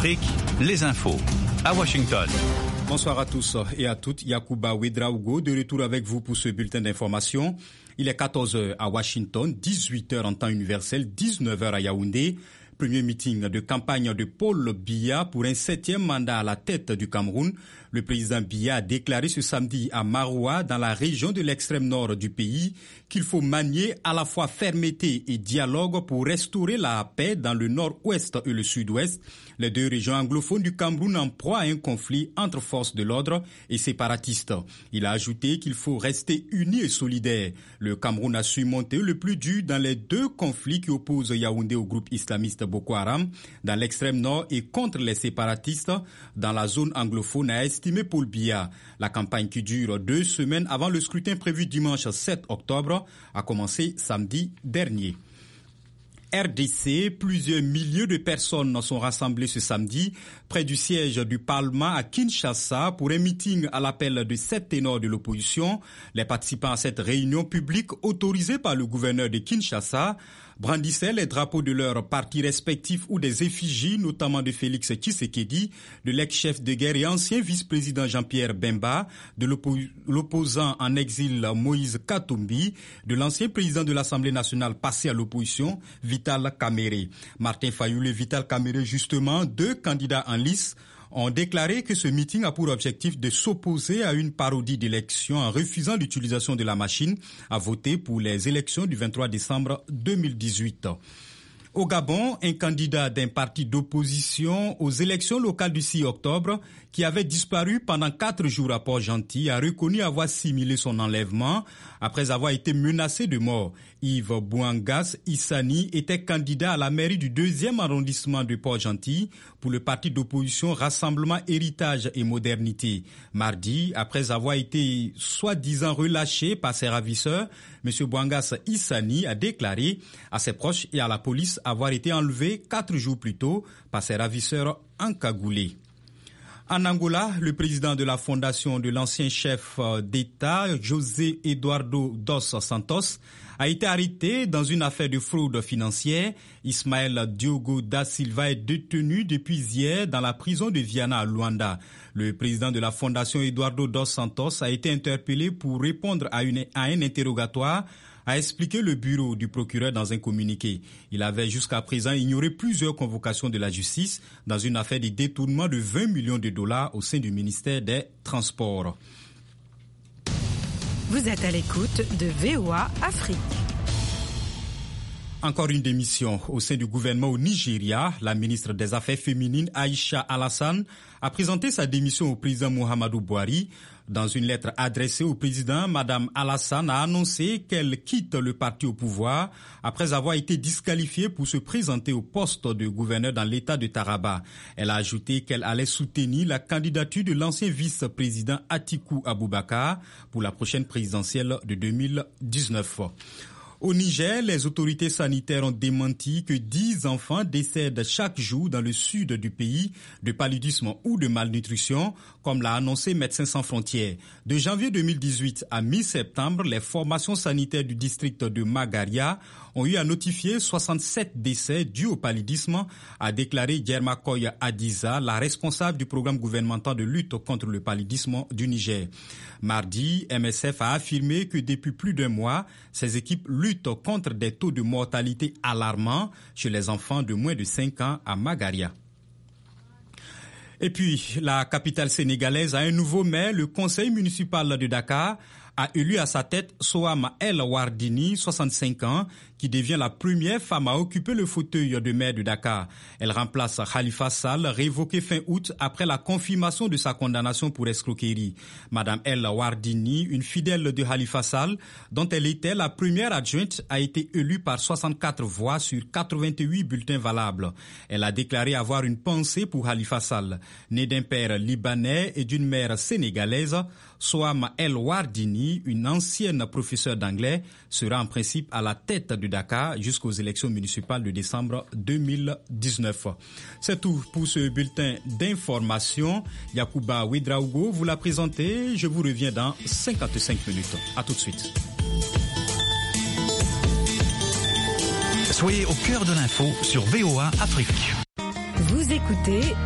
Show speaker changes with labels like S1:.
S1: Afrique, les infos. À Washington.
S2: Bonsoir à tous et à toutes. Yacouba Ouedraogo de retour avec vous pour ce bulletin d'information. Il est 14h à Washington, 18h en temps universel, 19h à Yaoundé. Premier meeting de campagne de Paul Biya pour un 7e mandat à la tête du Cameroun. Le président Biya a déclaré ce samedi à Maroua, dans la région de l'extrême nord du pays, qu'il faut manier à la fois fermeté et dialogue pour restaurer la paix dans le nord-ouest et le sud-ouest, les deux régions anglophones du Cameroun en proie à un conflit entre forces de l'ordre et séparatistes. Il a ajouté qu'il faut rester unis et solidaires. Le Cameroun a su monter le plus dur dans les deux conflits qui opposent Yaoundé au groupe islamiste Boko Haram dans l'extrême nord et contre les séparatistes dans la zone anglophone, a estimé Paul Biya. La campagne qui dure 2 semaines avant le scrutin prévu dimanche 7 octobre a commencé samedi dernier. RDC, plusieurs milliers de personnes sont rassemblées ce samedi près du siège du Parlement à Kinshasa pour un meeting à l'appel de 7 ténors de l'opposition. Les participants à cette réunion publique autorisée par le gouverneur de Kinshasa brandissaient les drapeaux de leurs partis respectifs ou des effigies, notamment de Félix Tshisekedi, de l'ex-chef de guerre et ancien vice-président Jean-Pierre Bemba, de l'opposant en exil Moïse Katumbi, de l'ancien président de l'Assemblée nationale passé à l'opposition, Vital Kamerhe. Martin Fayulu et Vital Kamerhe, justement, 2 candidats en lice, ont déclaré que ce meeting a pour objectif de s'opposer à une parodie d'élection en refusant l'utilisation de la machine à voter pour les élections du 23 décembre 2018. Au Gabon, un candidat d'un parti d'opposition aux élections locales du 6 octobre, qui avait disparu pendant 4 jours à Port-Gentil, a reconnu avoir simulé son enlèvement après avoir été menacé de mort. Yves Bouangas Issani était candidat à la mairie du 2e arrondissement de Port-Gentil pour le parti d'opposition Rassemblement Héritage et Modernité. Mardi, après avoir été soi-disant relâché par ses ravisseurs, M. Bouangas Issani a déclaré à ses proches et à la police avoir été enlevé 4 jours plus tôt par ses ravisseurs encagoulés. En Angola, le président de la fondation de l'ancien chef d'État, José Eduardo dos Santos, a été arrêté dans une affaire de fraude financière. Ismaël Diogo da Silva est détenu depuis hier dans la prison de Viana à Luanda. Le président de la fondation Eduardo dos Santos a été interpellé pour répondre à un interrogatoire, a expliqué le bureau du procureur dans un communiqué. Il avait jusqu'à présent ignoré plusieurs convocations de la justice dans une affaire de détournement de 20 millions de dollars au sein du ministère des Transports.
S3: Vous êtes à l'écoute de VOA Afrique.
S2: Encore une démission au sein du gouvernement au Nigeria. La ministre des Affaires féminines, Aïcha Alassane, a présenté sa démission au président Muhammadu Buhari. Dans une lettre adressée au président, Mme Alassane a annoncé qu'elle quitte le parti au pouvoir après avoir été disqualifiée pour se présenter au poste de gouverneur dans l'État de Taraba. Elle a ajouté qu'elle allait soutenir la candidature de l'ancien vice-président Atiku Abubakar pour la prochaine présidentielle de 2019. Au Niger, les autorités sanitaires ont démenti que 10 enfants décèdent chaque jour dans le sud du pays de paludisme ou de malnutrition, comme l'a annoncé Médecins sans frontières. De janvier 2018 à mi-septembre, les formations sanitaires du district de Magaria ont eu à notifier 67 décès dus au paludisme, a déclaré Djermakoy Adiza, la responsable du programme gouvernemental de lutte contre le paludisme du Niger. Mardi, MSF a affirmé que depuis plus d'1 mois, ces équipes luttent contre des taux de mortalité alarmants chez les enfants de moins de 5 ans à Magaria. Et puis, la capitale sénégalaise a un nouveau maire. Le conseil municipal de Dakar a élu à sa tête Soham El Wardini, 65 ans, qui devient la première femme à occuper le fauteuil de maire de Dakar. Elle remplace Khalifa Sall, révoqué fin août après la confirmation de sa condamnation pour escroquerie. Madame El Wardini, une fidèle de Khalifa Sall, dont elle était la première adjointe, a été élue par 64 voix sur 88 bulletins valables. Elle a déclaré avoir une pensée pour Khalifa Sall. Née d'un père libanais et d'une mère sénégalaise, Soham El Wardini, une ancienne professeure d'anglais, sera en principe à la tête de Dakar jusqu'aux élections municipales de décembre 2019. C'est tout pour ce bulletin d'information. Yacouba Ouedraogo vous l'a présenté. Je vous reviens dans 55 minutes. À tout de suite.
S1: Soyez au cœur de l'info sur VOA Afrique.
S3: Vous écoutez